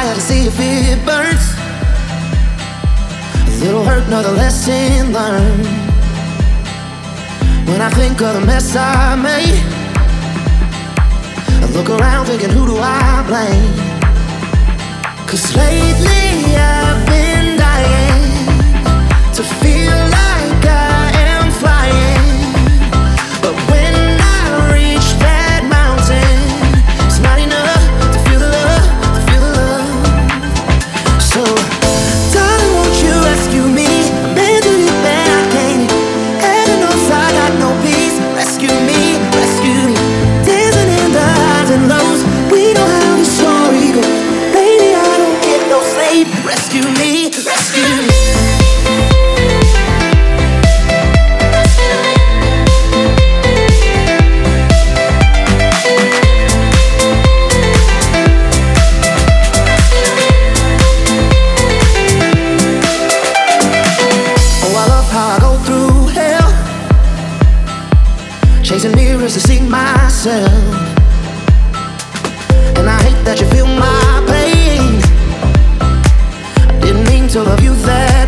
fire to see if it burns. A little hurt, another lesson learned. When I think of the mess I made, I look around thinking, who do I blame? 'Cause lately I've been dying to feel like I am flying. But when I reach that mountain, it's not enough to feel the love, to feel the love. So, darling, won't you rescue me? I've been through the bad, I can't. Heaven knows I got no peace. Rescue me, rescue me. Dancing in the highs and lows, we know how the story goes. Baby, I don't get no sleep. Rescue me, rescue me. Chasing mirrors to see myself, and I hate that you feel my pain. I didn't mean to love you that